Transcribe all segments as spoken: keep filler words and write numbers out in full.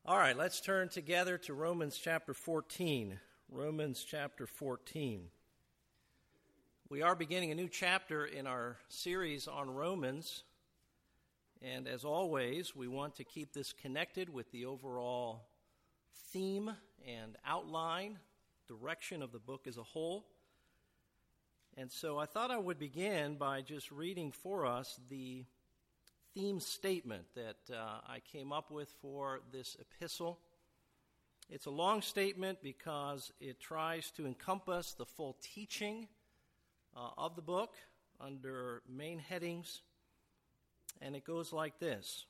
All right, let's turn together to Romans chapter fourteen. Romans chapter fourteen. We are beginning a new chapter in our series on Romans, and as always, we want to keep this connected with the overall theme and outline, direction of the book as a whole. And so I thought I would begin by just reading for us the theme statement that uh, I came up with for this epistle. It's a long statement because it tries to encompass the full teaching uh, of the book under main headings, and it goes like this.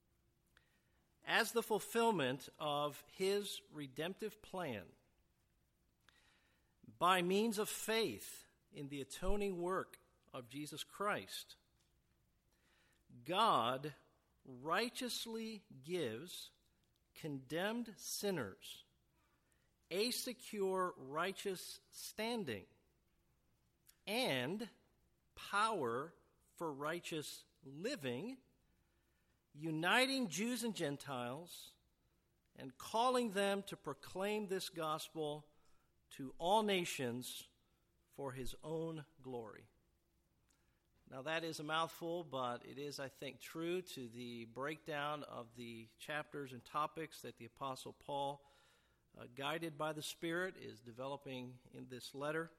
As the fulfillment of his redemptive plan, by means of faith in the atoning work of Jesus Christ, God righteously gives condemned sinners a secure righteous standing and power for righteous living, uniting Jews and Gentiles and calling them to proclaim this gospel to all nations for his own glory. Now that is a mouthful, but it is, I think, true to the breakdown of the chapters and topics that the Apostle Paul, uh, guided by the Spirit, is developing in this letter.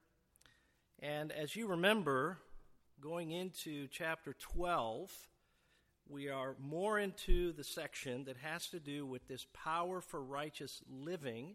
And as you remember, going into chapter twelve, we are more into the section that has to do with this power for righteous living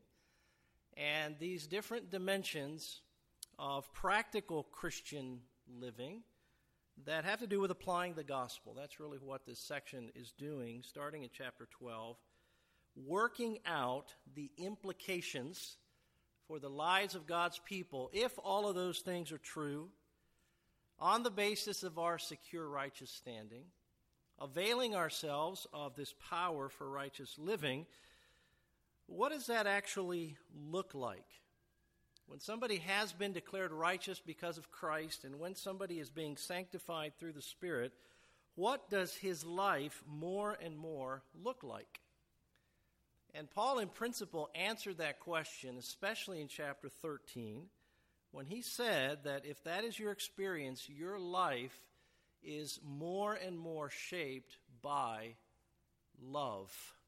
and these different dimensions of practical Christian living that have to do with applying the gospel. That's really what this section is doing, starting in chapter twelve, working out the implications for the lives of God's people, if all of those things are true, on the basis of our secure righteous standing, availing ourselves of this power for righteous living. What does that actually look like? When somebody has been declared righteous because of Christ, and when somebody is being sanctified through the Spirit, what does his life more and more look like? And Paul, in principle, answered that question, especially in chapter thirteen, when he said that if that is your experience, your life is more and more shaped by love.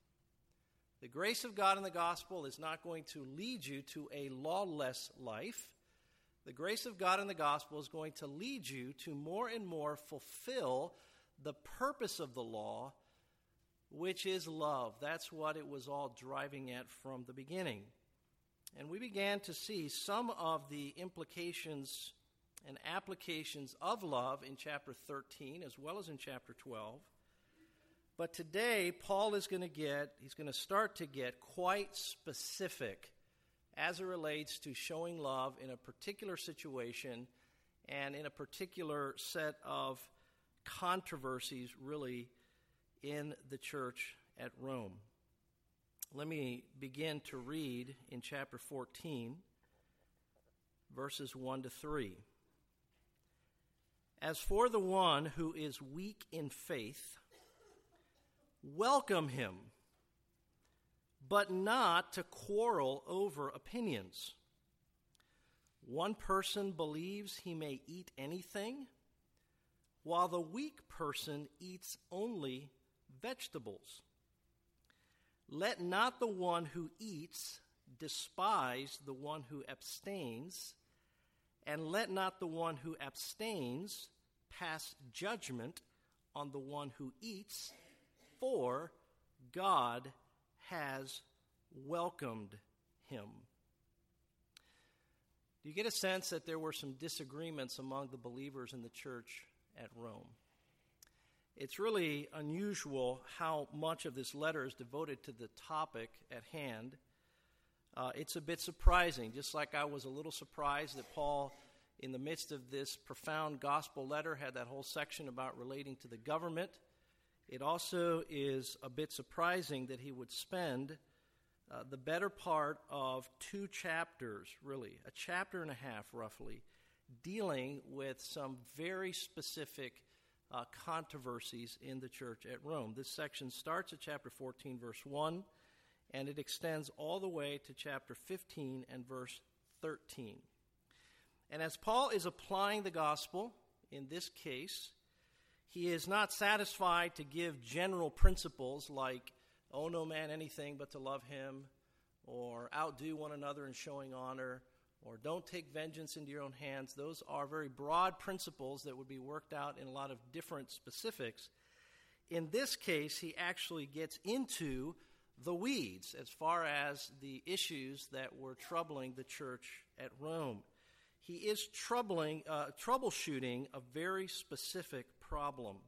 The grace of God in the gospel is not going to lead you to a lawless life. The grace of God in the gospel is going to lead you to more and more fulfill the purpose of the law, which is love. That's what it was all driving at from the beginning. And we began to see some of the implications and applications of love in chapter thirteen as well as in chapter twelve. But today, Paul is going to get, he's going to start to get quite specific as it relates to showing love in a particular situation and in a particular set of controversies, really, in the church at Rome. Let me begin to read in chapter fourteen, verses one to three. As for the one who is weak in faith, welcome him, but not to quarrel over opinions. One person believes he may eat anything, while the weak person eats only vegetables. Let not the one who eats despise the one who abstains, and let not the one who abstains pass judgment on the one who eats, for God has welcomed him. Do you get a sense that there were some disagreements among the believers in the church at Rome? It's really unusual how much of this letter is devoted to the topic at hand. Uh, it's a bit surprising, just like I was a little surprised that Paul, in the midst of this profound gospel letter, had that whole section about relating to the government. It also is a bit surprising that he would spend uh, the better part of two chapters, really, a chapter and a half roughly, dealing with some very specific uh, controversies in the church at Rome. This section starts at chapter fourteen, verse one, and it extends all the way to chapter fifteen and verse thirteen. And as Paul is applying the gospel in this case, he is not satisfied to give general principles like, owe no man anything but to love him, or outdo one another in showing honor, or don't take vengeance into your own hands. Those are very broad principles that would be worked out in a lot of different specifics. In this case, he actually gets into the weeds as far as the issues that were troubling the church at Rome. He is troubling, uh, troubleshooting a very specific problem.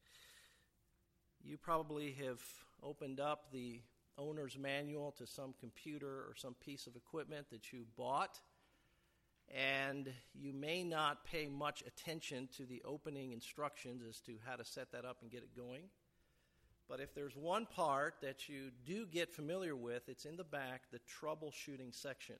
You probably have opened up the owner's manual to some computer or some piece of equipment that you bought, and you may not pay much attention to the opening instructions as to how to set that up and get it going. But if there's one part that you do get familiar with, it's in the back, the troubleshooting section,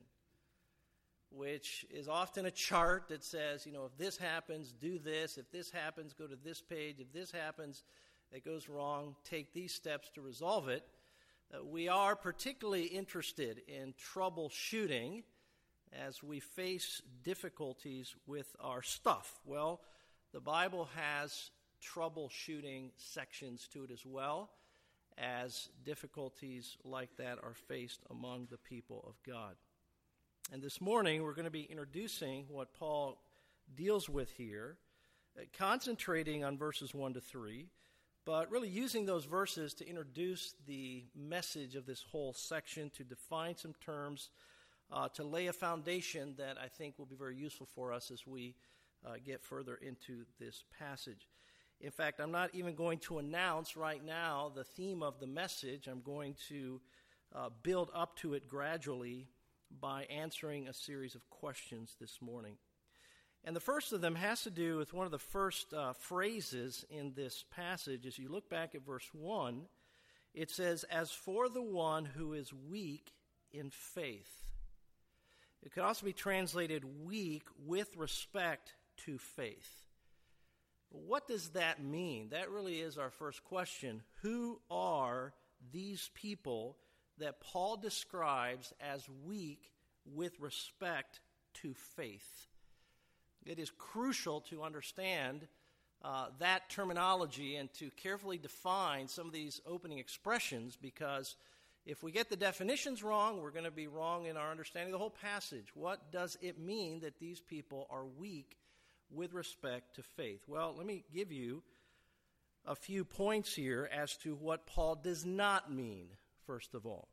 which is often a chart that says, you know, if this happens, do this. If this happens, go to this page. If this happens, it goes wrong, take these steps to resolve it. Uh, we are particularly interested in troubleshooting as we face difficulties with our stuff. Well, the Bible has troubleshooting sections to it as well, as difficulties like that are faced among the people of God. And this morning we're going to be introducing what Paul deals with here, uh, concentrating on verses one to three, but really using those verses to introduce the message of this whole section, to define some terms, uh, to lay a foundation that I think will be very useful for us as we uh, get further into this passage. In fact, I'm not even going to announce right now the theme of the message. I'm going to uh, build up to it gradually by answering a series of questions this morning. And the first of them has to do with one of the first uh, phrases in this passage. As you look back at verse one, it says, "As for the one who is weak in faith." It could also be translated weak with respect to faith. What does that mean? That really is our first question. Who are these people that Paul describes as weak with respect to faith? It is crucial to understand uh, that terminology and to carefully define some of these opening expressions, because if we get the definitions wrong, we're going to be wrong in our understanding of the whole passage. What does it mean that these people are weak with respect to faith? Well, let me give you a few points here as to what Paul does not mean, first of all.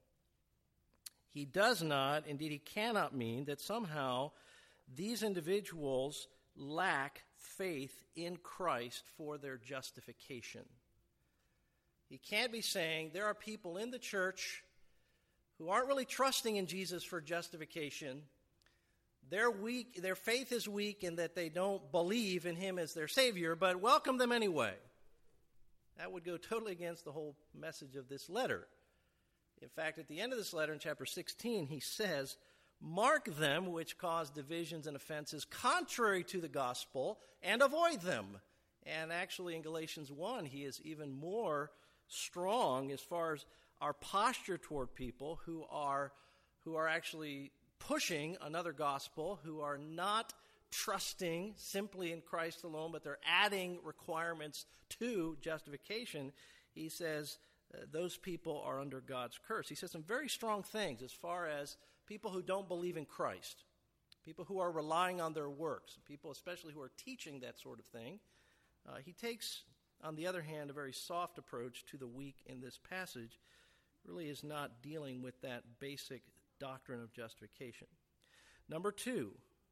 He does not, indeed he cannot mean that somehow these individuals lack faith in Christ for their justification. He can't be saying there are people in the church who aren't really trusting in Jesus for justification. They're weak, their faith is weak in that they don't believe in him as their Savior, but welcome them anyway. That would go totally against the whole message of this letter. In fact, at the end of this letter in chapter sixteen, he says, "Mark them which cause divisions and offenses contrary to the gospel, and avoid them." And actually in Galatians one, he is even more strong as far as our posture toward people who are who are actually pushing another gospel, who are not trusting simply in Christ alone, but they're adding requirements to justification. He says uh, those people are under God's curse. He says some very strong things as far as people who don't believe in Christ, people who are relying on their works, people especially who are teaching that sort of thing. Uh, he takes, on the other hand, a very soft approach to the weak in this passage. Really is not dealing with that basic doctrine of justification. Number two,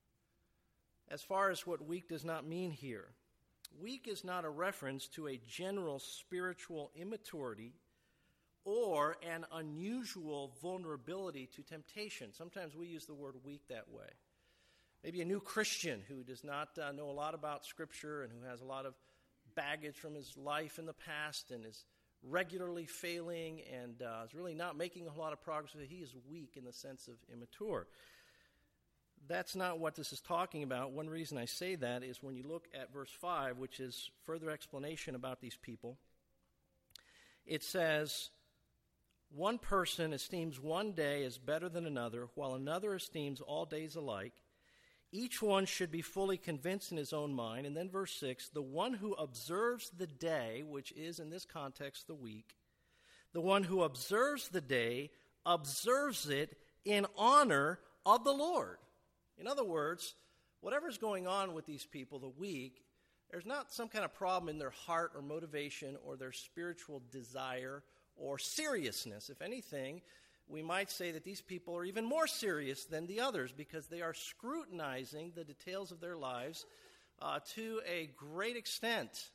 as far as what weak does not mean here, weak is not a reference to a general spiritual immaturity or an unusual vulnerability to temptation. Sometimes we use the word weak that way. Maybe a new Christian who does not uh, know a lot about Scripture and who has a lot of baggage from his life in the past and is regularly failing and uh, is really not making a lot of progress. He is weak in the sense of immature. That's not what this is talking about. One reason I say that is when you look at verse five, which is further explanation about these people. It says, one person esteems one day as better than another, while another esteems all days alike. Each one should be fully convinced in his own mind. And then verse six, the one who observes the day, which is in this context the week, the one who observes the day observes it in honor of the Lord. In other words, whatever's going on with these people the week, there's not some kind of problem in their heart or motivation or their spiritual desire or seriousness. If anything, we might say that these people are even more serious than the others because they are scrutinizing the details of their lives uh, to a great extent.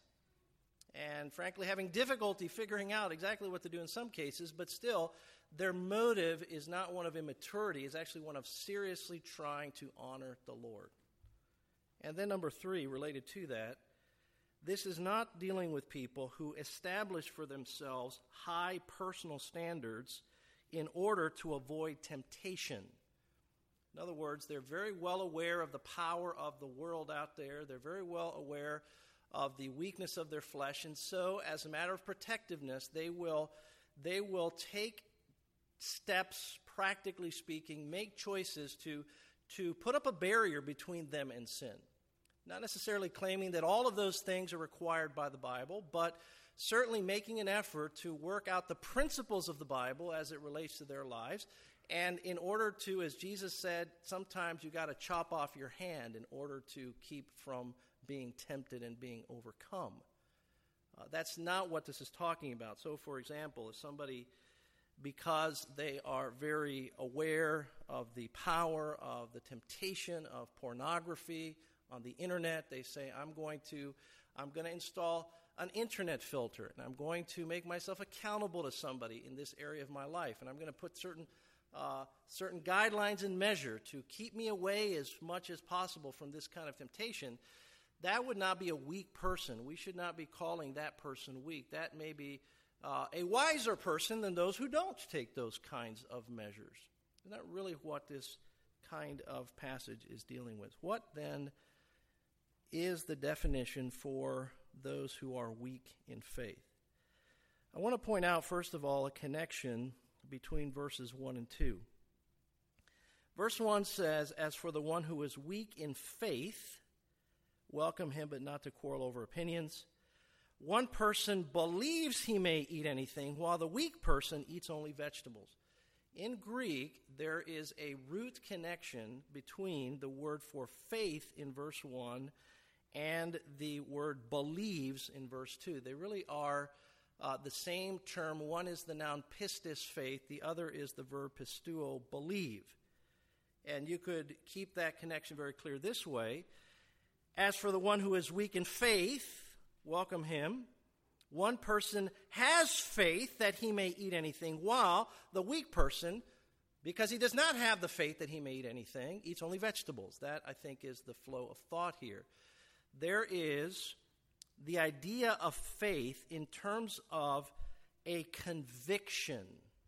And frankly, having difficulty figuring out exactly what to do in some cases, but still, their motive is not one of immaturity. It's actually one of seriously trying to honor the Lord. And then number three, related to that, this is not dealing with people who establish for themselves high personal standards in order to avoid temptation. In other words, they're very well aware of the power of the world out there. They're very well aware of the weakness of their flesh. And so, as a matter of protectiveness, they will, they will take steps, practically speaking, make choices to, to put up a barrier between them and sin. Not necessarily claiming that all of those things are required by the Bible, but certainly making an effort to work out the principles of the Bible as it relates to their lives. And in order to, as Jesus said, sometimes you got to chop off your hand in order to keep from being tempted and being overcome. Uh, that's not what this is talking about. So, for example, if somebody, because they are very aware of the power of the temptation of pornography on the internet, they say, I'm going to, I'm going to install an internet filter, and I'm going to make myself accountable to somebody in this area of my life, and I'm going to put certain uh, certain guidelines and measure to keep me away as much as possible from this kind of temptation. That would not be a weak person. We should not be calling that person weak. That may be uh, a wiser person than those who don't take those kinds of measures. Isn't that really what this kind of passage is dealing with? What then is the definition for those who are weak in faith? I want to point out, first of all, a connection between verses one and two. Verse one says, as for the one who is weak in faith, welcome him, but not to quarrel over opinions. One person believes he may eat anything, while the weak person eats only vegetables. In Greek, there is a root connection between the word for faith in verse one and the word believes in verse two. They really are uh, the same term. One is the noun pistis, faith. The other is the verb pistuo, believe. And you could keep that connection very clear this way. As for the one who is weak in faith, welcome him. One person has faith that he may eat anything, while the weak person, because he does not have the faith that he may eat anything, eats only vegetables. That, I think, is the flow of thought here. There is the idea of faith in terms of a conviction,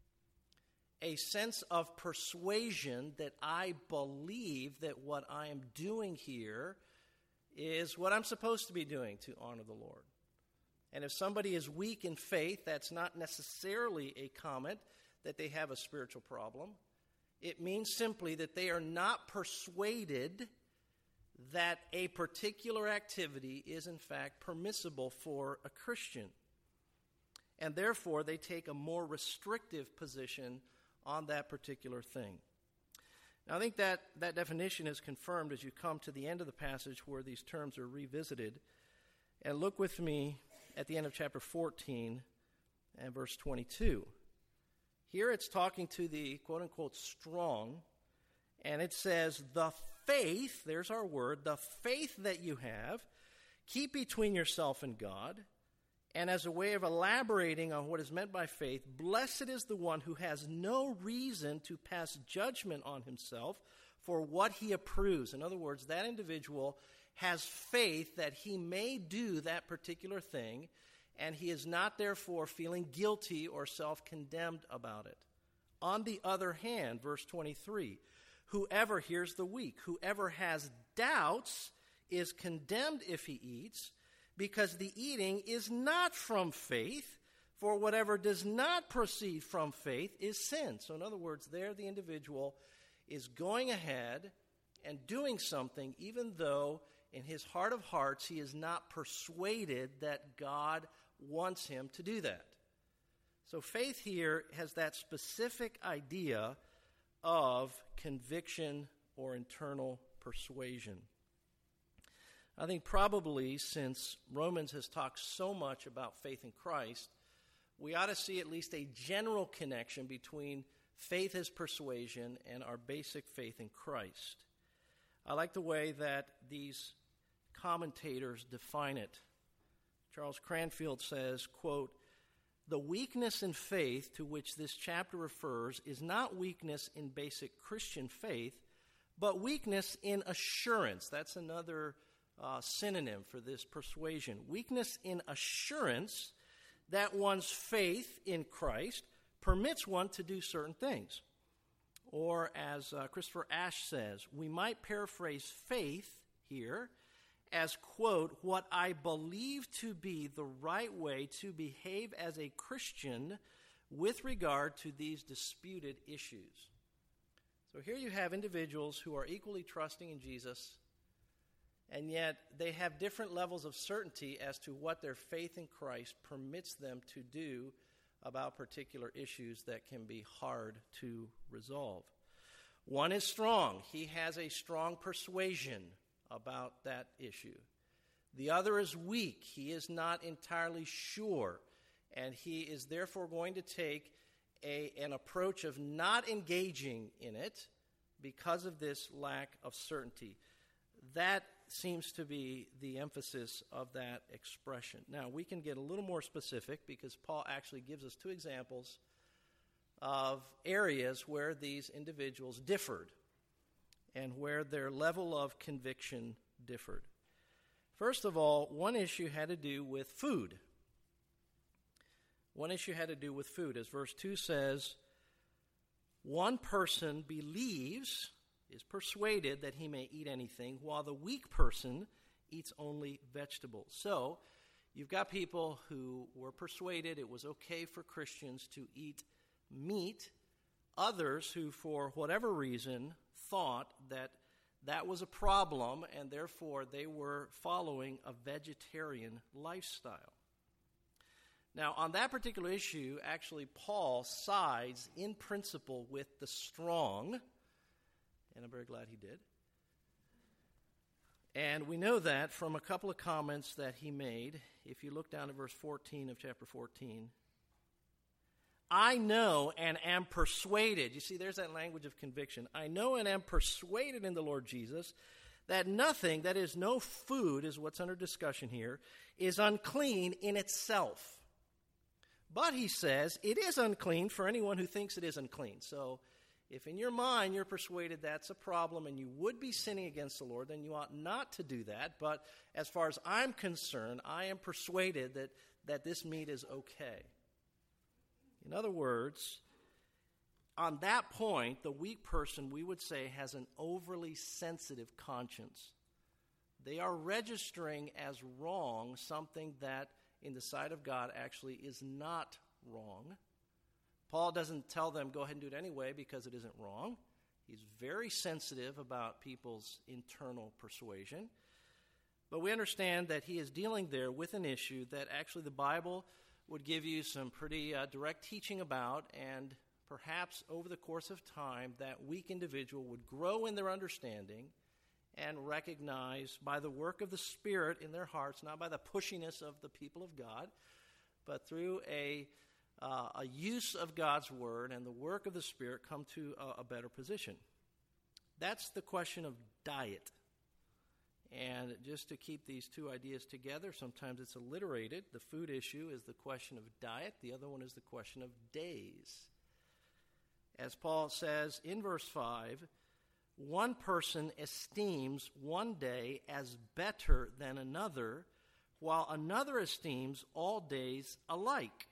a sense of persuasion that I believe that what I am doing here is what I'm supposed to be doing to honor the Lord. And if somebody is weak in faith, that's not necessarily a comment that they have a spiritual problem. It means simply that they are not persuaded that a particular activity is in fact permissible for a Christian. And therefore, they take a more restrictive position on that particular thing. Now, I think that, that definition is confirmed as you come to the end of the passage where these terms are revisited. And look with me at the end of chapter fourteen and verse twenty-two. Here it's talking to the quote-unquote strong, and it says, the faith, there's our word, the faith that you have, keep between yourself and God. And as a way of elaborating on what is meant by faith, blessed is the one who has no reason to pass judgment on himself for what he approves. In other words, that individual has faith that he may do that particular thing, and he is not therefore feeling guilty or self-condemned about it. On the other hand, verse twenty-three, whoever, here's the weak, whoever has doubts is condemned if he eats, because the eating is not from faith, For whatever does not proceed from faith is sin. So in other words, there the individual is going ahead and doing something even though in his heart of hearts he is not persuaded that God wants him to do that. So faith here has that specific idea of conviction or internal persuasion. I think probably since Romans has talked so much about faith in Christ, we ought to see at least a general connection between faith as persuasion and our basic faith in Christ. I like the way that these commentators define it. Charles Cranfield says, quote, "The weakness in faith to which this chapter refers is not weakness in basic Christian faith, but weakness in assurance." That's another uh, synonym for this persuasion. Weakness in assurance that one's faith in Christ permits one to do certain things. Or as uh, Christopher Ash says, we might paraphrase faith here as, quote, "what I believe to be the right way to behave as a Christian with regard to these disputed issues." So here you have individuals who are equally trusting in Jesus, and yet they have different levels of certainty as to what their faith in Christ permits them to do about particular issues that can be hard to resolve. One is strong. He has a strong persuasion about that issue. The other is weak. He is not entirely sure, and he is therefore going to take a, an approach of not engaging in it because of this lack of certainty. That seems to be the emphasis of that expression. Now, we can get a little more specific because Paul actually gives us two examples of areas where these individuals differed and where their level of conviction differed. First of all, one issue had to do with food. One issue had to do with food. As verse two says, one person believes, is persuaded that he may eat anything, while the weak person eats only vegetables. So, you've got people who were persuaded it was okay for Christians to eat meat, others who, for whatever reason, thought that that was a problem, and therefore they were following a vegetarian lifestyle. Now, on that particular issue, actually, Paul sides in principle with the strong, and I'm very glad he did. And we know that from a couple of comments that he made. If you look down at verse fourteen of chapter fourteen, "I know and am persuaded." You see, there's that language of conviction. "I know and am persuaded in the Lord Jesus that nothing, that is, no food, is what's under discussion here, is unclean in itself. But," he says, "it is unclean for anyone who thinks it is unclean." So, if in your mind you're persuaded that's a problem and you would be sinning against the Lord, then you ought not to do that. But as far as I'm concerned, I am persuaded that, that this meat is okay. In other words, on that point, the weak person, we would say, has an overly sensitive conscience. They are registering as wrong something that, in the sight of God, actually is not wrong. Paul doesn't tell them, go ahead and do it anyway, because it isn't wrong. He's very sensitive about people's internal persuasion. But we understand that he is dealing there with an issue that actually the Bible would give you some pretty uh, direct teaching about, and perhaps over the course of time, that weak individual would grow in their understanding and recognize by the work of the Spirit in their hearts, not by the pushiness of the people of God, but through a Uh, a use of God's word and the work of the Spirit, come to a, a better position. That's the question of diet. And just to keep these two ideas together, sometimes it's alliterated. The food issue is the question of diet. The other one is the question of days. As Paul says in verse five, one person esteems one day as better than another, while another esteems all days alike.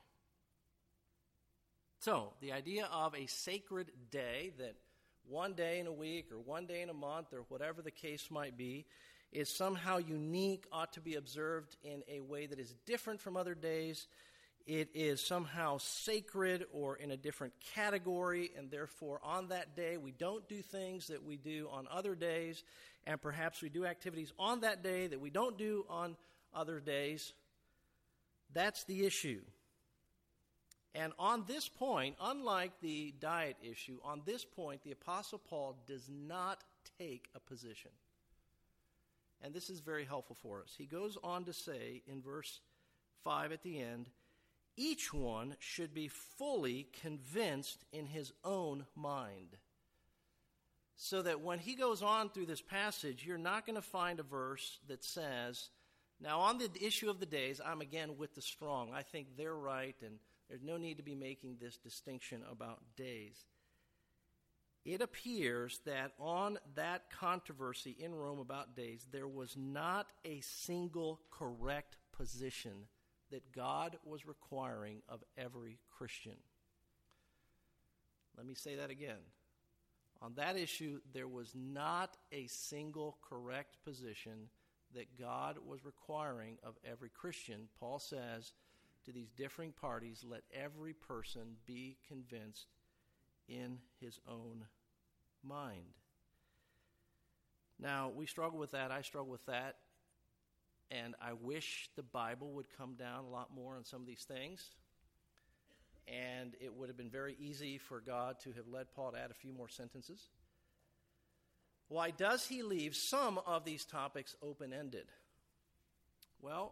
So, the idea of a sacred day, that one day in a week or one day in a month or whatever the case might be, is somehow unique, ought to be observed in a way that is different from other days, it is somehow sacred or in a different category, and therefore on that day we don't do things that we do on other days, and perhaps we do activities on that day that we don't do on other days. That's the issue. And on this point, unlike the diet issue, on this point the Apostle Paul does not take a position. And this is very helpful for us. He goes on to say in verse five at the end, each one should be fully convinced in his own mind. So that when he goes on through this passage, you're not going to find a verse that says, now on the issue of the days, I'm again with the strong. I think they're right, and there's no need to be making this distinction about days. It appears that on that controversy in Rome about days, there was not a single correct position that God was requiring of every Christian. Let me say that again. On that issue, there was not a single correct position that God was requiring of every Christian. Paul says to these differing parties, let every person be convinced in his own mind. Now, we struggle with that. I struggle with that. And I wish the Bible would come down a lot more on some of these things. And it would have been very easy for God to have led Paul to add a few more sentences. Why does he leave some of these topics open-ended? Well,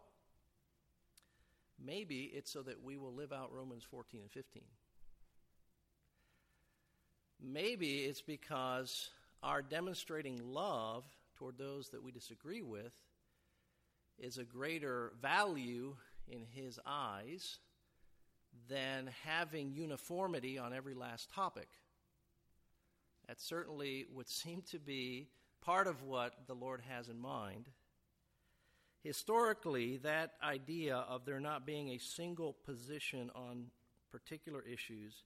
maybe it's so that we will live out Romans fourteen and fifteen. Maybe it's because our demonstrating love toward those that we disagree with is a greater value in his eyes than having uniformity on every last topic. That certainly would seem to be part of what the Lord has in mind. Historically, that idea of there not being a single position on particular issues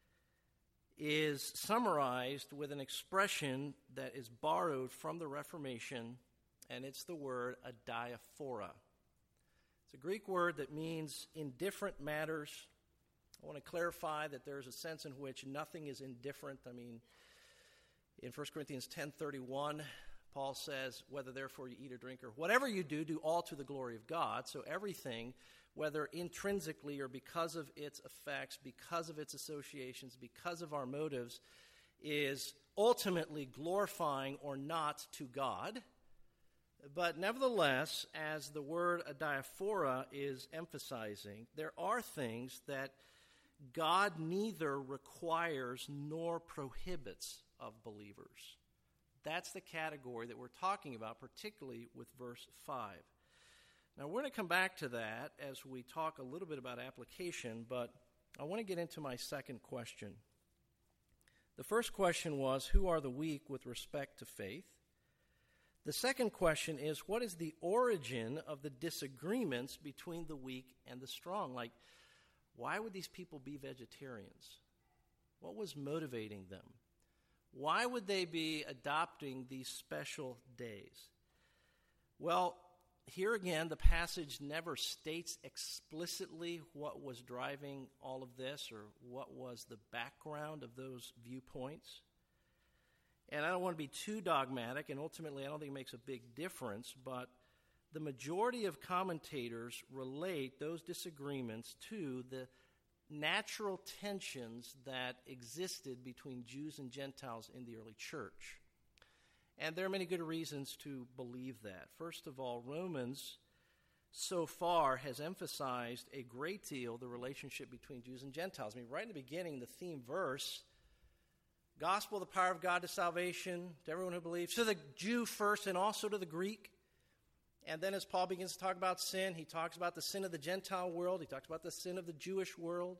is summarized with an expression that is borrowed from the Reformation, and it's the word adiaphora. It's a Greek word that means indifferent matters. I want to clarify that there's a sense in which nothing is indifferent. I mean, in First Corinthians ten thirty-one, Paul says, whether therefore you eat or drink or whatever you do, do all to the glory of God. So everything, whether intrinsically or because of its effects, because of its associations, because of our motives, is ultimately glorifying or not to God. But nevertheless, as the word adiaphora is emphasizing, there are things that God neither requires nor prohibits of believers. That's the category that we're talking about, particularly with verse five. Now, we're going to come back to that as we talk a little bit about application, but I want to get into my second question. The first question was, who are the weak with respect to faith? The second question is, what is the origin of the disagreements between the weak and the strong? Like, why would these people be vegetarians? What was motivating them? Why would they be adopting these special days? Well, here again, the passage never states explicitly what was driving all of this or what was the background of those viewpoints. And I don't want to be too dogmatic, and ultimately I don't think it makes a big difference, but the majority of commentators relate those disagreements to the natural tensions that existed between Jews and Gentiles in the early church. And there are many good reasons to believe that. First of all, Romans so far has emphasized a great deal the relationship between Jews and Gentiles. I mean, right in the beginning, the theme verse, gospel, the power of God to salvation, to everyone who believes, to the Jew first and also to the Greek. And then as Paul begins to talk about sin, he talks about the sin of the Gentile world. He talks about the sin of the Jewish world.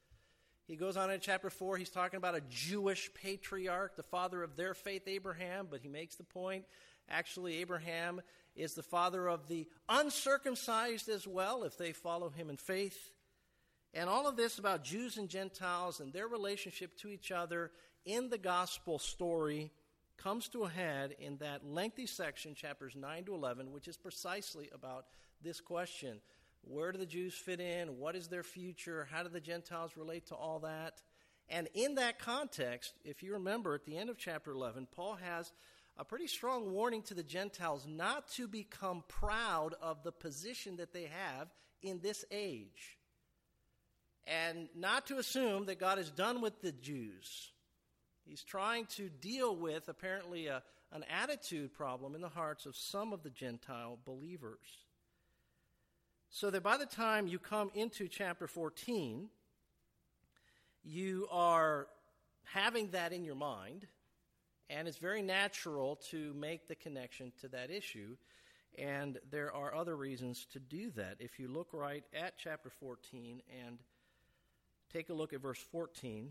He goes on in chapter four, he's talking about a Jewish patriarch, the father of their faith, Abraham, but he makes the point, actually, Abraham is the father of the uncircumcised as well, if they follow him in faith. And all of this about Jews and Gentiles and their relationship to each other in the gospel story comes to a head in that lengthy section, chapters nine to eleven, which is precisely about this question. Where do the Jews fit in? What is their future? How do the Gentiles relate to all that? And in that context, if you remember at the end of chapter eleven, Paul has a pretty strong warning to the Gentiles not to become proud of the position that they have in this age, and not to assume that God is done with the Jews. He's trying to deal with, apparently, a, an attitude problem in the hearts of some of the Gentile believers. So that by the time you come into chapter fourteen, you are having that in your mind, and it's very natural to make the connection to that issue. And there are other reasons to do that. If you look right at chapter fourteen and take a look at verse fourteen,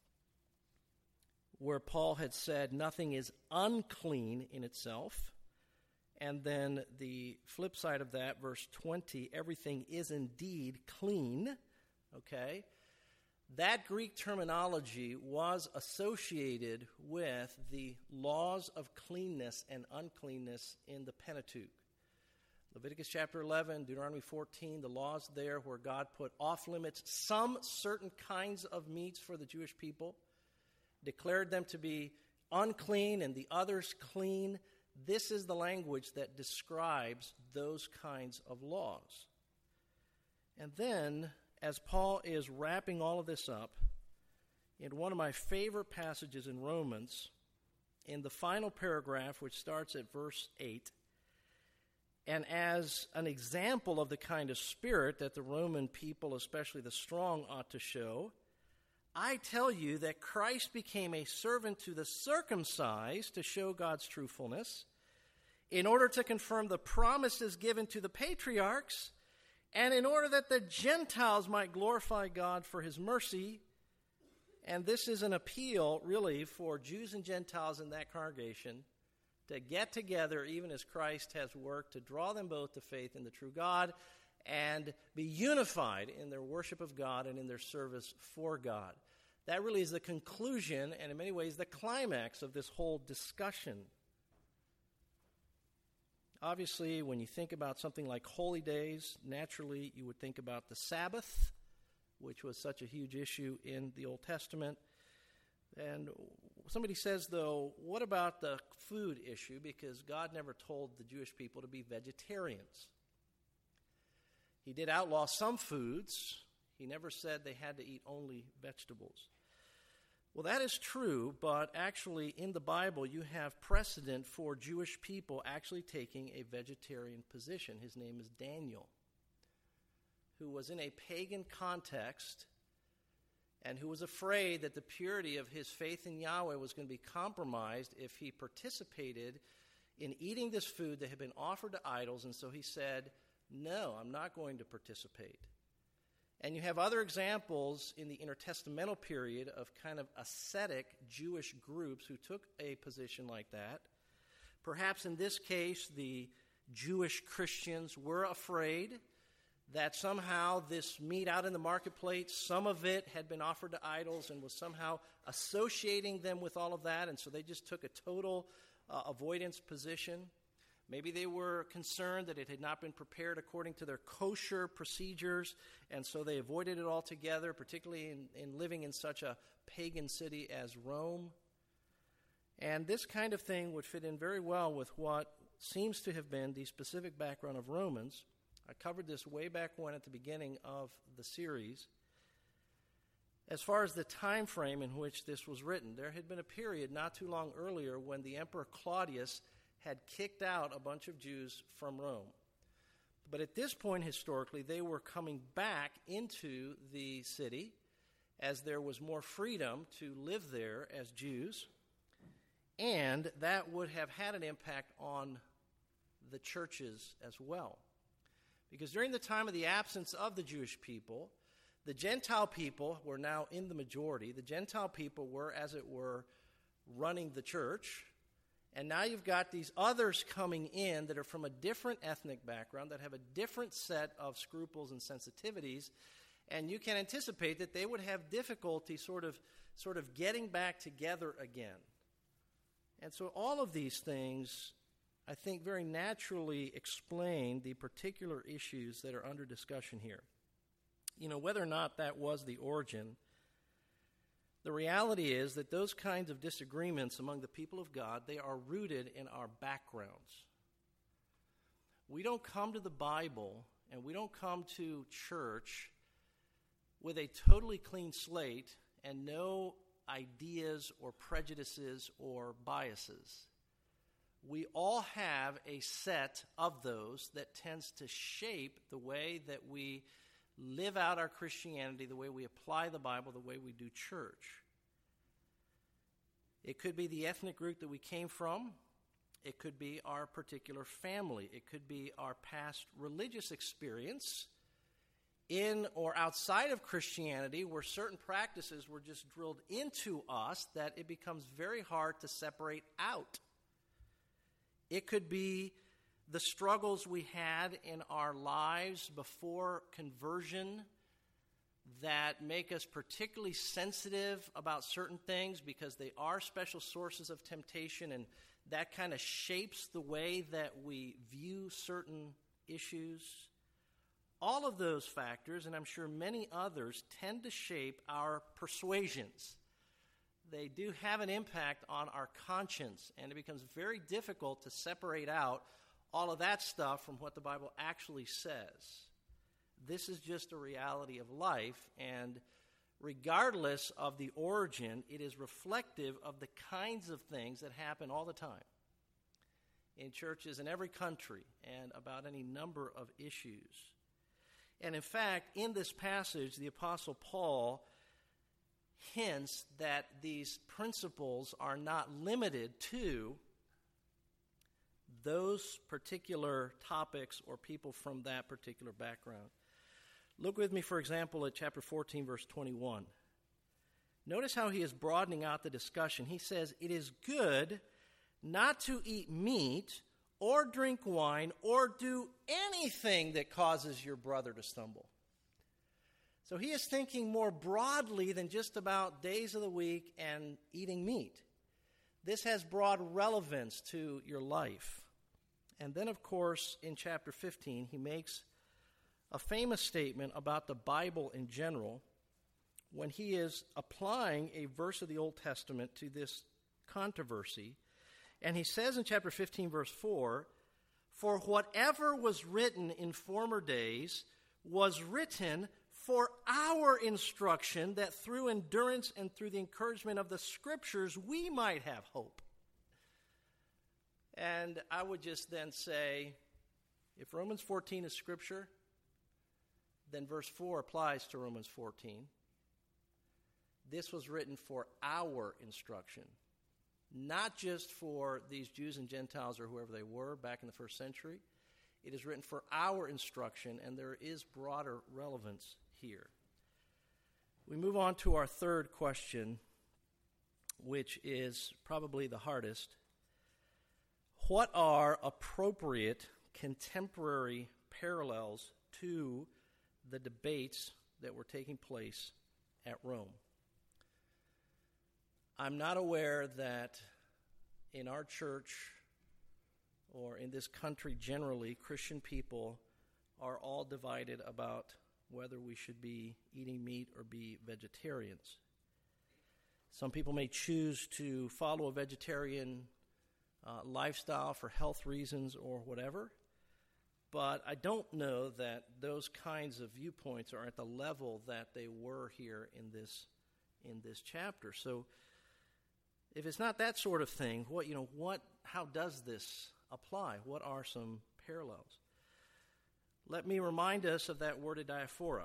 where Paul had said nothing is unclean in itself. And then the flip side of that, verse twenty, everything is indeed clean. Okay? That Greek terminology was associated with the laws of cleanness and uncleanness in the Pentateuch. Leviticus chapter eleven, Deuteronomy fourteen, the laws there where God put off limits some certain kinds of meats for the Jewish people, declared them to be unclean and the others clean. This is the language that describes those kinds of laws. And then, as Paul is wrapping all of this up, in one of my favorite passages in Romans, in the final paragraph, which starts at verse eight, and as an example of the kind of spirit that the Roman people, especially the strong, ought to show, I tell you that Christ became a servant to the circumcised to show God's truthfulness, in order to confirm the promises given to the patriarchs, and in order that the Gentiles might glorify God for his mercy. And this is an appeal, really, for Jews and Gentiles in that congregation to get together, even as Christ has worked, to draw them both to faith in the true God and be unified in their worship of God and in their service for God. That really is the conclusion, and in many ways the climax of this whole discussion. Obviously, when you think about something like holy days, naturally you would think about the Sabbath, which was such a huge issue in the Old Testament. And somebody says, though, what about the food issue? Because God never told the Jewish people to be vegetarians. He did outlaw some foods. He never said they had to eat only vegetables. Well, that is true, but actually in the Bible you have precedent for Jewish people actually taking a vegetarian position. His name is Daniel, who was in a pagan context and who was afraid that the purity of his faith in Yahweh was going to be compromised if he participated in eating this food that had been offered to idols. And so he said, no, I'm not going to participate. And you have other examples in the intertestamental period of kind of ascetic Jewish groups who took a position like that. Perhaps in this case, the Jewish Christians were afraid that somehow this meat out in the marketplace, some of it had been offered to idols and was somehow associating them with all of that, and so they just took a total uh, avoidance position. Maybe they were concerned that it had not been prepared according to their kosher procedures, and so they avoided it altogether, particularly in, in living in such a pagan city as Rome. And this kind of thing would fit in very well with what seems to have been the specific background of Romans. I covered this way back when at the beginning of the series. As far as the time frame in which this was written, there had been a period not too long earlier when the Emperor Claudius had kicked out a bunch of Jews from Rome. But at this point, historically, they were coming back into the city as there was more freedom to live there as Jews, and that would have had an impact on the churches as well. Because during the time of the absence of the Jewish people, the Gentile people were now in the majority. The Gentile people were, as it were, running the church. And now you've got these others coming in that are from a different ethnic background, that have a different set of scruples and sensitivities, and you can anticipate that they would have difficulty sort of, sort of getting back together again. And so all of these things, I think, very naturally explain the particular issues that are under discussion here. You know, whether or not that was the origin, the reality is that those kinds of disagreements among the people of God, they are rooted in our backgrounds. We don't come to the Bible and we don't come to church with a totally clean slate and no ideas or prejudices or biases. We all have a set of those that tends to shape the way that we live out our Christianity, the way we apply the Bible, the way we do church. It could be the ethnic group that we came from. It could be our particular family. It could be our past religious experience in or outside of Christianity, where certain practices were just drilled into us that it becomes very hard to separate out. It could be the struggles we had in our lives before conversion that make us particularly sensitive about certain things because they are special sources of temptation, and that kind of shapes the way that we view certain issues. All of those factors, and I'm sure many others, tend to shape our persuasions. They do have an impact on our conscience, and it becomes very difficult to separate out all of that stuff from what the Bible actually says. This is just a reality of life, and regardless of the origin, it is reflective of the kinds of things that happen all the time in churches in every country and about any number of issues. And in fact, in this passage, the Apostle Paul hints that these principles are not limited to those particular topics or people from that particular background. Look with me, for example, at chapter fourteen, verse twenty-one. Notice how he is broadening out the discussion. He says, "It is good not to eat meat or drink wine or do anything that causes your brother to stumble." So he is thinking more broadly than just about days of the week and eating meat. This has broad relevance to your life. And then, of course, in chapter fifteen, he makes a famous statement about the Bible in general when he is applying a verse of the Old Testament to this controversy. And he says in chapter fifteen, verse four, "For whatever was written in former days was written for our instruction, that through endurance and through the encouragement of the Scriptures we might have hope." And I would just then say, if Romans fourteen is Scripture, then verse four applies to Romans fourteen. This was written for our instruction, not just for these Jews and Gentiles or whoever they were back in the first century. It is written for our instruction, and there is broader relevance here. We move on to our third question, which is probably the hardest. What are appropriate contemporary parallels to the debates that were taking place at Rome? I'm not aware that in our church or in this country generally, Christian people are all divided about whether we should be eating meat or be vegetarians. Some people may choose to follow a vegetarian uh, lifestyle for health reasons or whatever, but I don't know that those kinds of viewpoints are at the level that they were here in this in this chapter. So if it's not that sort of thing, what you know, what how does this apply? What are some parallels? Let me remind us of that word adiaphora.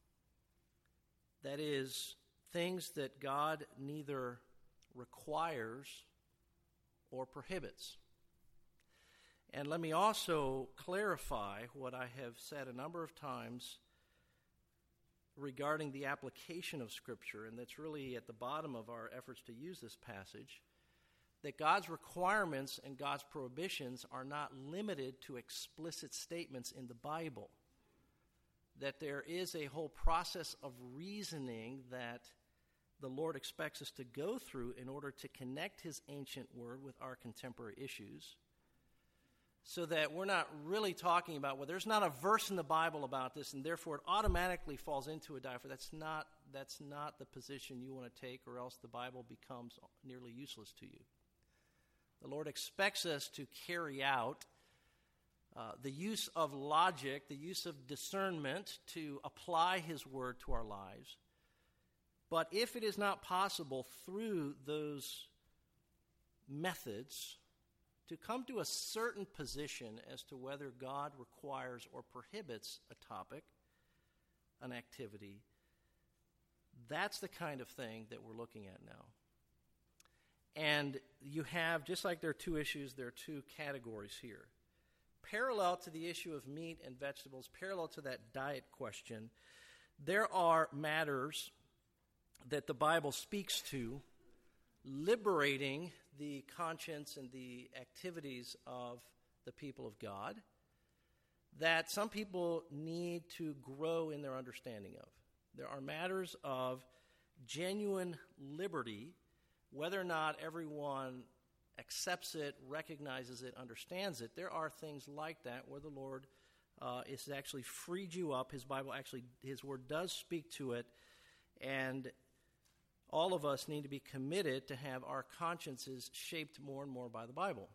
That is, things that God neither requires or prohibits. And let me also clarify what I have said a number of times regarding the application of Scripture, and that's really at the bottom of our efforts to use this passage, that God's requirements and God's prohibitions are not limited to explicit statements in the Bible. That there is a whole process of reasoning that the Lord expects us to go through in order to connect His ancient word with our contemporary issues. so that we're not really talking about, well, there's not a verse in the Bible about this, and therefore it automatically falls into a diaphragm. That's not, that's not the position you want to take, or else the Bible becomes nearly useless to you. The Lord expects us to carry out uh, the use of logic, the use of discernment to apply His Word to our lives. But if it is not possible through those methods to come to a certain position as to whether God requires or prohibits a topic, an activity, that's the kind of thing that we're looking at now. And you have, just like there are two issues, there are two categories here. Parallel to the issue of meat and vegetables, parallel to that diet question, there are matters that the Bible speaks to, liberating the conscience and the activities of the people of God, that some people need to grow in their understanding of. There are matters of genuine liberty, whether or not everyone accepts it, recognizes it, understands it. There are things like that where the Lord uh, has actually freed you up. His Bible actually, His Word does speak to it, and all of us need to be committed to have our consciences shaped more and more by the Bible.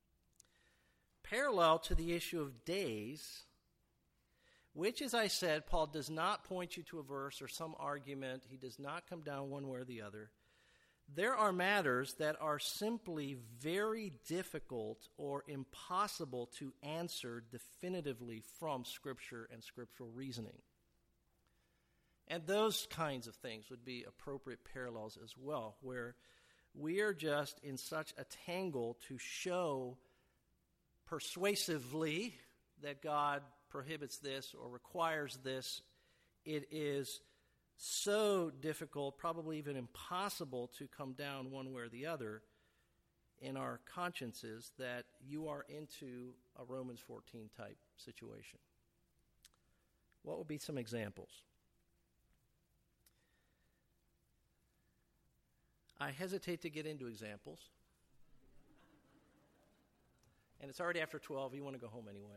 Parallel to the issue of days, which, as I said, Paul does not point you to a verse or some argument. He does not come down one way or the other. There are matters that are simply very difficult or impossible to answer definitively from Scripture and scriptural reasoning. And those kinds of things would be appropriate parallels as well, where we are just in such a tangle to show persuasively that God prohibits this or requires this. It is so difficult, probably even impossible, to come down one way or the other in our consciences that you are into a Romans fourteen type situation. What would be some examples? I hesitate to get into examples. And it's already after twelve. You want to go home anyway.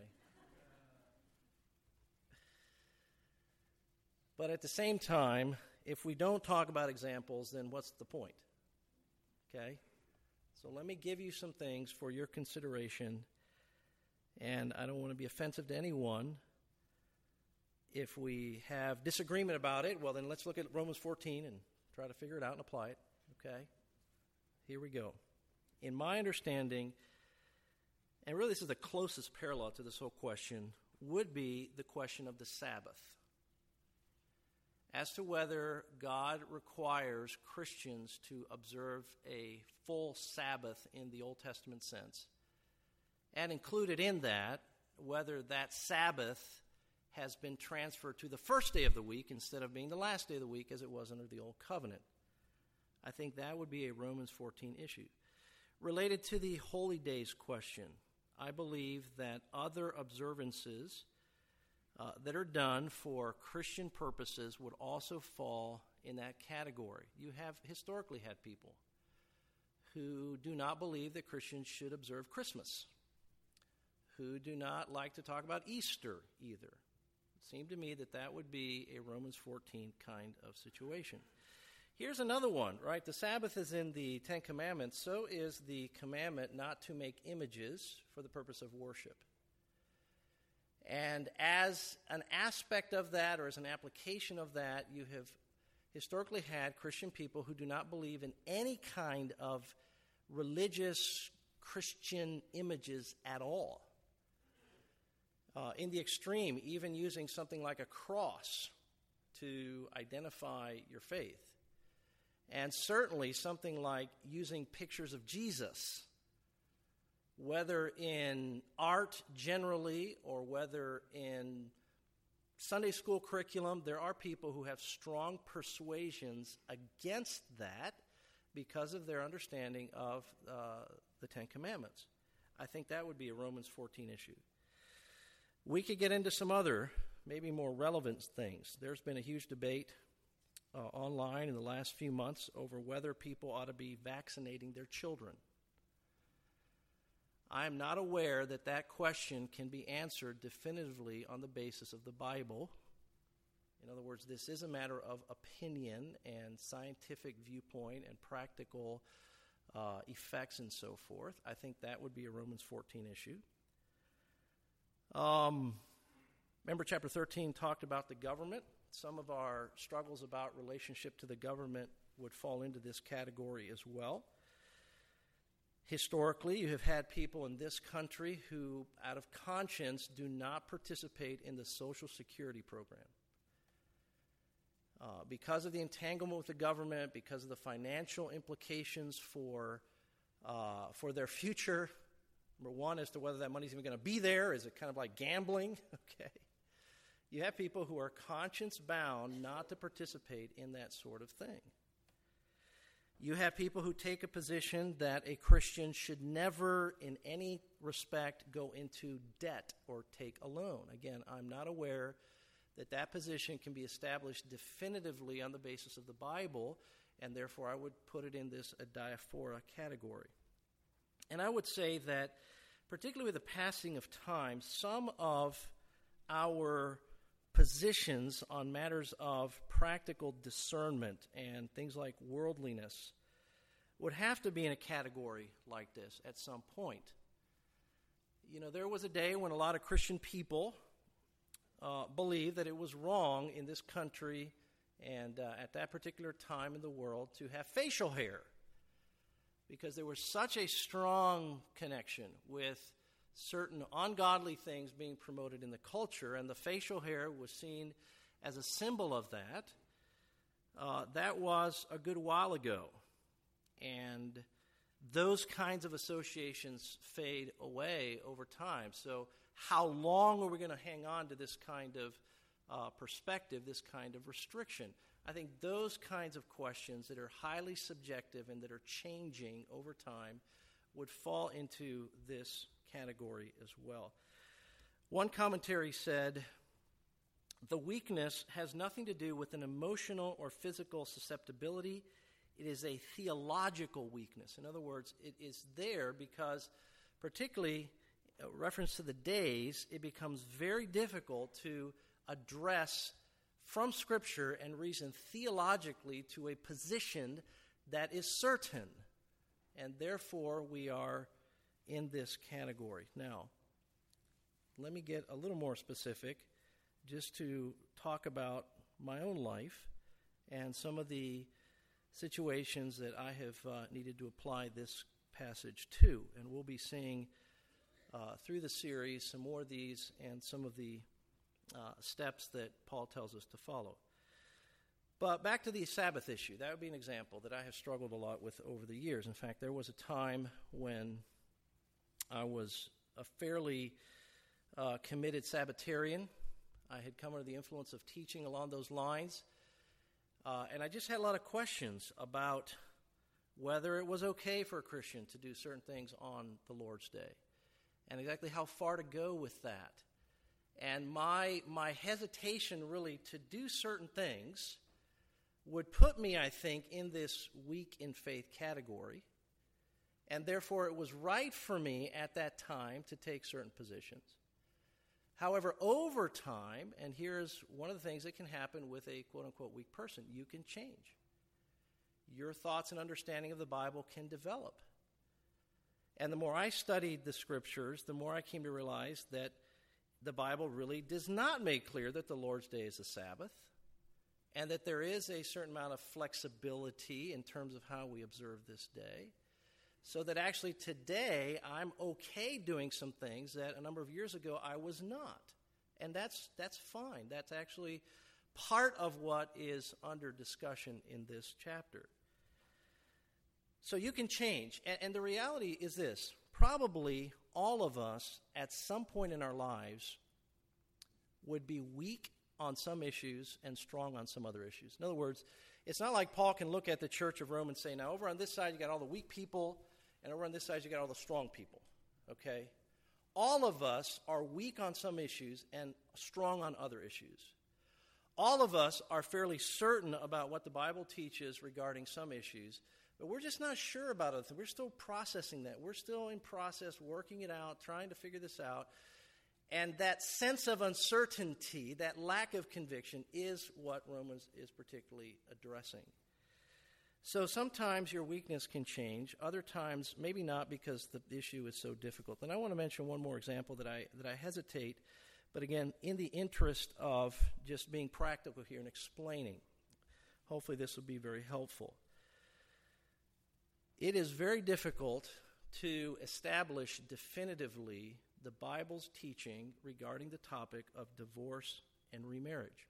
But at the same time, if we don't talk about examples, then what's the point? Okay? So let me give you some things for your consideration. And I don't want to be offensive to anyone. If we have disagreement about it, well, then let's look at Romans fourteen and try to figure it out and apply it. Okay? Here we go. In my understanding, and really this is the closest parallel to this whole question, would be the question of the Sabbath. As to whether God requires Christians to observe a full Sabbath in the Old Testament sense, and included in that, whether that Sabbath has been transferred to the first day of the week instead of being the last day of the week as it was under the Old Covenant. I think that would be a Romans fourteen issue. Related to the holy days question, I believe that other observances uh, that are done for Christian purposes would also fall in that category. You have historically had people who do not believe that Christians should observe Christmas, who do not like to talk about Easter either. It seemed to me that that would be a Romans fourteen kind of situation. Here's another one, right? The Sabbath is in the Ten Commandments. So is the commandment not to make images for the purpose of worship. And as an aspect of that, or as an application of that, you have historically had Christian people who do not believe in any kind of religious Christian images at all. Uh, in the extreme, even using something like a cross to identify your faith. And certainly something like using pictures of Jesus, whether in art generally or whether in Sunday school curriculum. There are people who have strong persuasions against that because of their understanding of uh, the Ten Commandments. I think that would be a Romans fourteen issue. We could get into some other, maybe more relevant things. There's been a huge debate Uh, online in the last few months over whether people ought to be vaccinating their children. I am not aware that that question can be answered definitively on the basis of the Bible. In other words, this is a matter of opinion and scientific viewpoint and practical uh, effects and so forth. I think that would be a Romans fourteen issue. Um, remember, chapter thirteen talked about the government. Some of our struggles about relationship to the government would fall into this category as well. Historically, you have had people in this country who, out of conscience, do not participate in the Social Security program. Uh, because of the entanglement with the government, because of the financial implications for uh, for their future, number one, as to whether that money's even going to be there, is it kind of like gambling? Okay. You have people who are conscience-bound not to participate in that sort of thing. You have people who take a position that a Christian should never, in any respect, go into debt or take a loan. Again, I'm not aware that that position can be established definitively on the basis of the Bible, and therefore I would put it in this adiaphora category. And I would say that, particularly with the passing of time, some of our positions on matters of practical discernment and things like worldliness would have to be in a category like this at some point. You know, there was a day when a lot of Christian people uh, believed that it was wrong in this country and uh, at that particular time in the world to have facial hair, because there was such a strong connection with certain ungodly things being promoted in the culture, and the facial hair was seen as a symbol of that. Uh, that was a good while ago, and those kinds of associations fade away over time. So how long are we going to hang on to this kind of uh, perspective, this kind of restriction? I think those kinds of questions that are highly subjective and that are changing over time would fall into this category as well. One commentary said, the weakness has nothing to do with an emotional or physical susceptibility. It is a theological weakness. In other words, it is there because, particularly in reference to the days, it becomes very difficult to address from Scripture and reason theologically to a position that is certain. And therefore, we are in this category. Now, let me get a little more specific just to talk about my own life and some of the situations that I have uh, needed to apply this passage to. And we'll be seeing uh, through the series some more of these and some of the uh, steps that Paul tells us to follow. But back to the Sabbath issue. That would be an example that I have struggled a lot with over the years. In fact, there was a time when I was a fairly uh, committed Sabbatarian. I had come under the influence of teaching along those lines. Uh, and I just had a lot of questions about whether it was okay for a Christian to do certain things on the Lord's Day and exactly how far to go with that. And my my hesitation really to do certain things would put me, I think, in this weak in faith category. And therefore, it was right for me at that time to take certain positions. However, over time, and here's one of the things that can happen with a quote-unquote weak person, you can change. Your thoughts and understanding of the Bible can develop. And the more I studied the Scriptures, the more I came to realize that the Bible really does not make clear that the Lord's Day is a Sabbath, and that there is a certain amount of flexibility in terms of how we observe this day. So that actually today I'm okay doing some things that a number of years ago I was not. And that's that's fine. That's actually part of what is under discussion in this chapter. So you can change. And, and the reality is this. Probably all of us at some point in our lives would be weak on some issues and strong on some other issues. In other words, it's not like Paul can look at the church of Rome and say, now over on this side you got all the weak people, and over on this side, you got all the strong people, okay? All of us are weak on some issues and strong on other issues. All of us are fairly certain about what the Bible teaches regarding some issues, But we're just not sure about it. We're still processing that. We're still in process, working it out, trying to figure this out. And that sense of uncertainty, that lack of conviction, is what Romans is particularly addressing. So sometimes your weakness can change. Other times, maybe not, because the issue is so difficult. And I want to mention one more example that I that I hesitate, but again, in the interest of just being practical here and explaining. Hopefully this will be very helpful. It is very difficult to establish definitively the Bible's teaching regarding the topic of divorce and remarriage.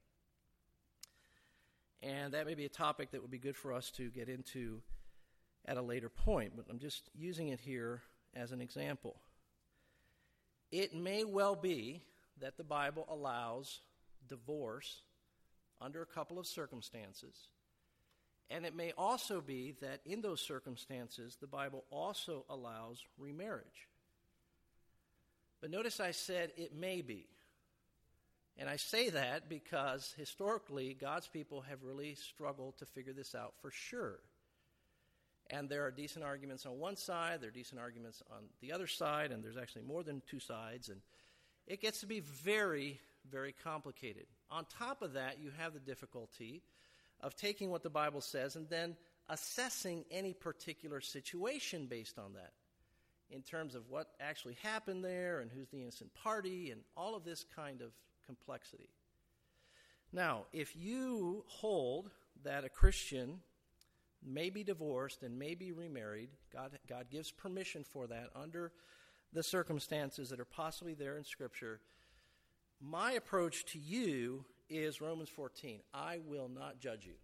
And that may be a topic that would be good for us to get into at a later point, but I'm just using it here as an example. It may well be that the Bible allows divorce under a couple of circumstances, and it may also be that in those circumstances the Bible also allows remarriage. But notice I said it may be. And I say that because historically God's people have really struggled to figure this out for sure. And there are decent arguments on one side, there are decent arguments on the other side, and there's actually more than two sides, and it gets to be very, very complicated. On top of that, you have the difficulty of taking what the Bible says and then assessing any particular situation based on that, in terms of what actually happened there and who's the innocent party and all of this kind of complexity. Now, if you hold that a Christian may be divorced and may be remarried, God, God gives permission for that under the circumstances that are possibly there in Scripture, my approach to you is Romans fourteen. I will not judge you.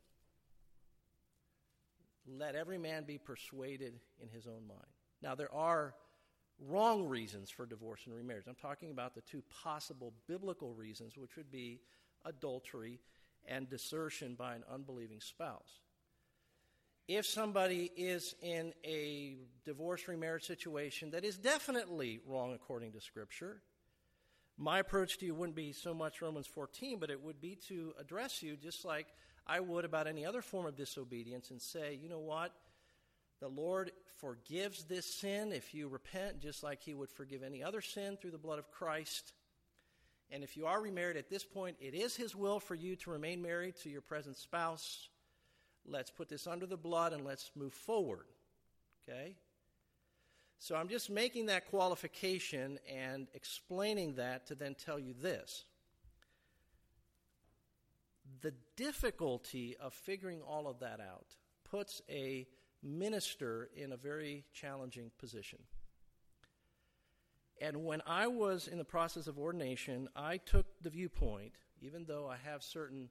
Let every man be persuaded in his own mind. Now, there are wrong reasons for divorce and remarriage. I'm talking about the two possible biblical reasons, which would be adultery and desertion by an unbelieving spouse. If somebody is in a divorce remarriage situation that is definitely wrong according to Scripture, my approach to you wouldn't be so much Romans fourteen, but it would be to address you just like I would about any other form of disobedience and say, you know what? The Lord forgives this sin if you repent, just like he would forgive any other sin through the blood of Christ. And if you are remarried at this point, it is his will for you to remain married to your present spouse. Let's put this under the blood and let's move forward. Okay? So I'm just making that qualification and explaining that to then tell you this. The difficulty of figuring all of that out puts a minister in a very challenging position. And when I was in the process of ordination, I took the viewpoint, even though I have certain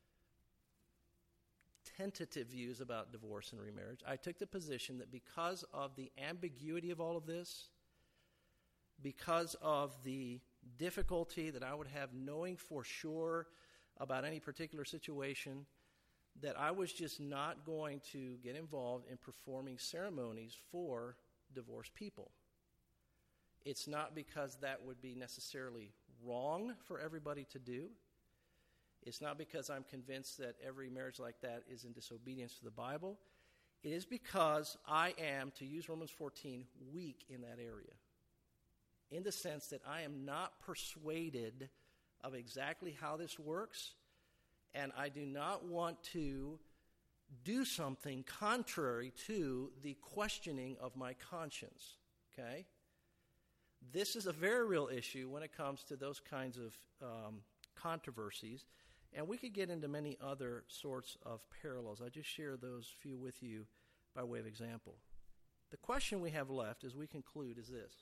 tentative views about divorce and remarriage, I took the position that because of the ambiguity of all of this, because of the difficulty that I would have knowing for sure about any particular situation, that I was just not going to get involved in performing ceremonies for divorced people. It's not because that would be necessarily wrong for everybody to do. It's not because I'm convinced that every marriage like that is in disobedience to the Bible. It is because I am, to use Romans fourteen, weak in that area, in the sense that I am not persuaded of exactly how this works, and I do not want to do something contrary to the questioning of my conscience, okay? This is a very real issue when it comes to those kinds of um, controversies, and we could get into many other sorts of parallels. I just share those few with you by way of example. The question we have left as we conclude is this: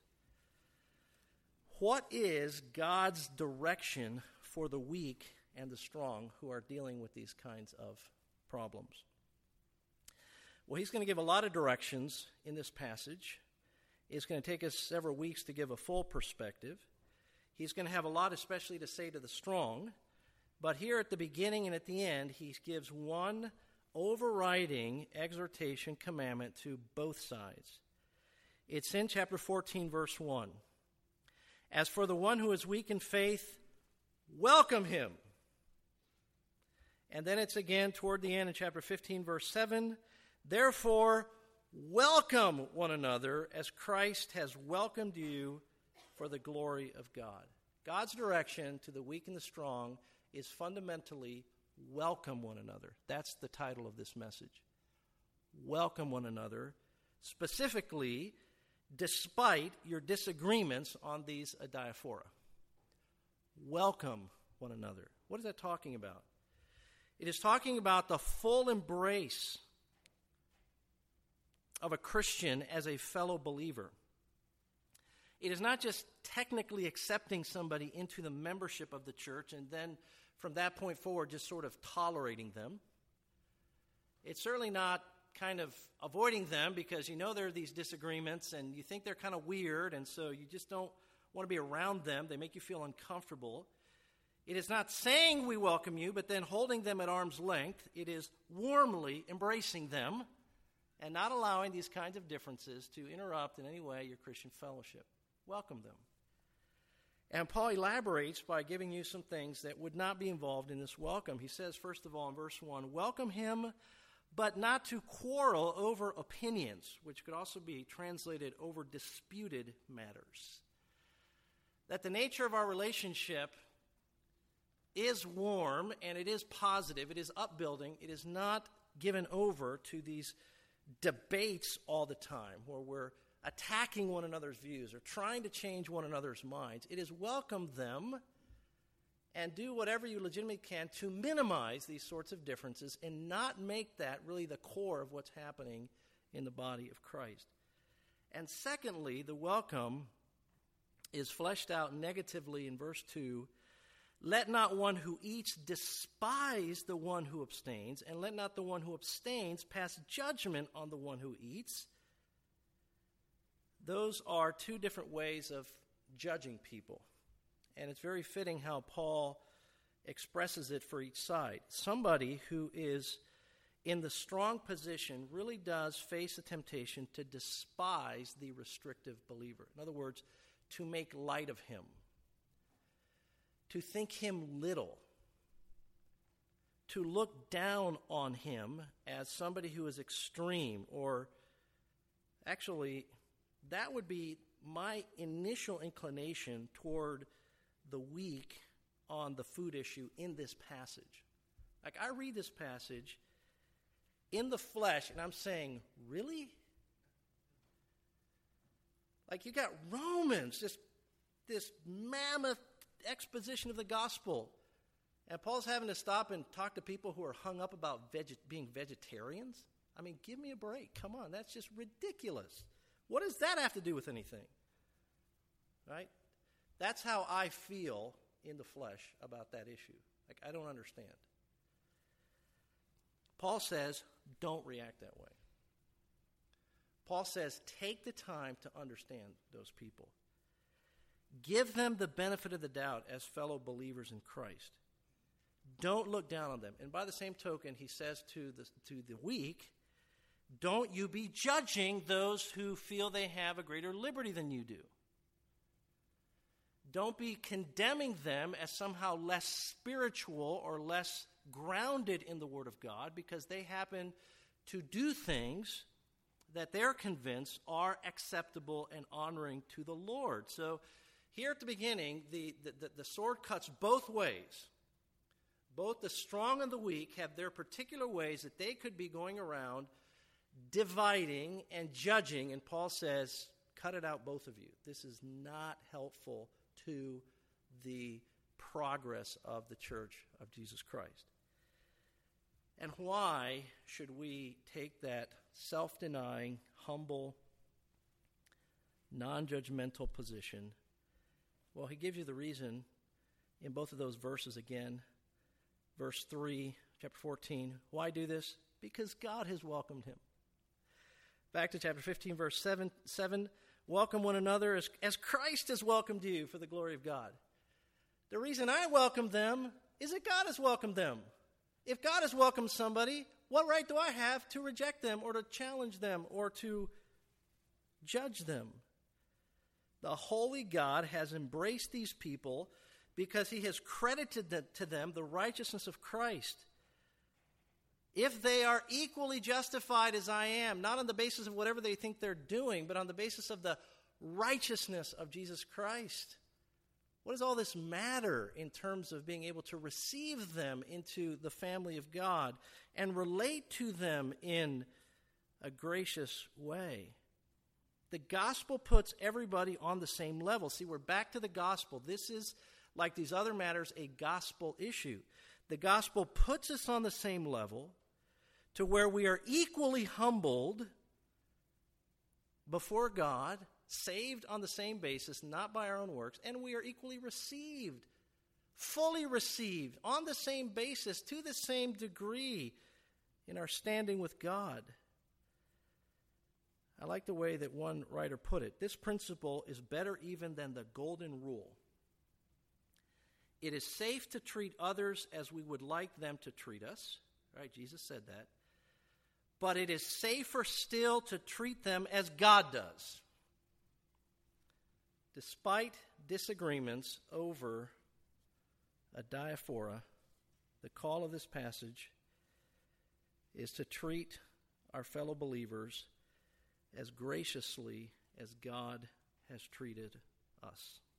what is God's direction for the weak and the strong who are dealing with these kinds of problems? Well, he's going to give a lot of directions in this passage. It's going to take us several weeks to give a full perspective. He's going to have a lot especially to say to the strong. But here at the beginning and at the end, he gives one overriding exhortation commandment to both sides. It's in chapter fourteen, verse one. As for the one who is weak in faith, welcome him. And then it's again toward the end in chapter fifteen, verse seven. Therefore, welcome one another as Christ has welcomed you for the glory of God. God's direction to the weak and the strong is fundamentally welcome one another. That's the title of this message. Welcome one another, specifically, despite your disagreements on these adiaphora. Welcome one another. What is that talking about? It is talking about the full embrace of a Christian as a fellow believer. It is not just technically accepting somebody into the membership of the church and then from that point forward just sort of tolerating them. It's certainly not kind of avoiding them because you know there are these disagreements and you think they're kind of weird and so you just don't want to be around them. They make you feel uncomfortable. It is not saying we welcome you, but then holding them at arm's length. It is warmly embracing them and not allowing these kinds of differences to interrupt in any way your Christian fellowship. Welcome them. And Paul elaborates by giving you some things that would not be involved in this welcome. He says, first of all, in verse one, welcome him, but not to quarrel over opinions, which could also be translated over disputed matters. That the nature of our relationship is warm and it is positive, it is upbuilding, it is not given over to these debates all the time where we're attacking one another's views or trying to change one another's minds. It is welcome them and do whatever you legitimately can to minimize these sorts of differences and not make that really the core of what's happening in the body of Christ. And secondly, the welcome is fleshed out negatively in verse two. Let not one who eats despise the one who abstains, and let not the one who abstains pass judgment on the one who eats. Those are two different ways of judging people. And it's very fitting how Paul expresses it for each side. Somebody who is in the strong position really does face a temptation to despise the restrictive believer. In other words, to make light of him, to think him little, to look down on him as somebody who is extreme, or actually, that would be my initial inclination toward the weak on the food issue in this passage. Like, I read this passage in the flesh, and I'm saying, really? Like, you got Romans, this, this mammoth exposition of the gospel, and Paul's having to stop and talk to people who are hung up about veg- being vegetarians? I mean, give me a break. Come on, that's just ridiculous. What does that have to do with anything? Right? That's how I feel in the flesh about that issue. Like, I don't understand. Paul says, don't react that way. Paul says, take the time to understand those people. Give them the benefit of the doubt as fellow believers in Christ. Don't look down on them. And by the same token, he says to the, to the weak, don't you be judging those who feel they have a greater liberty than you do. Don't be condemning them as somehow less spiritual or less grounded in the Word of God because they happen to do things that they're convinced are acceptable and honoring to the Lord. So here at the beginning, the, the, the sword cuts both ways. Both the strong and the weak have their particular ways that they could be going around dividing and judging. And Paul says, cut it out, both of you. This is not helpful to the progress of the church of Jesus Christ. And why should we take that self-denying, humble, non-judgmental position? Well, he gives you the reason in both of those verses again. Verse three, chapter fourteen. Why do this? Because God has welcomed him. Back to chapter fifteen, verse seven. seven Welcome one another as, as Christ has welcomed you for the glory of God. The reason I welcome them is that God has welcomed them. If God has welcomed somebody, what right do I have to reject them or to challenge them or to judge them? The holy God has embraced these people because he has credited to them the righteousness of Christ. if they are equally justified as I am, not on the basis of whatever they think they're doing, but on the basis of the righteousness of Jesus Christ, what does all this matter in terms of being able to receive them into the family of God and relate to them in a gracious way? The gospel puts everybody on the same level. See, we're back to the gospel. This is, like these other matters, a gospel issue. The gospel puts us on the same level to where we are equally humbled before God, saved on the same basis, not by our own works, and we are equally received, fully received, on the same basis, to the same degree in our standing with God. I like the way that one writer put it. This principle is better even than the golden rule. It is safe to treat others as we would like them to treat us. Right? Jesus said that. But it is safer still to treat them as God does. Despite disagreements over a diaphora, the call of this passage is to treat our fellow believers as graciously as God has treated us.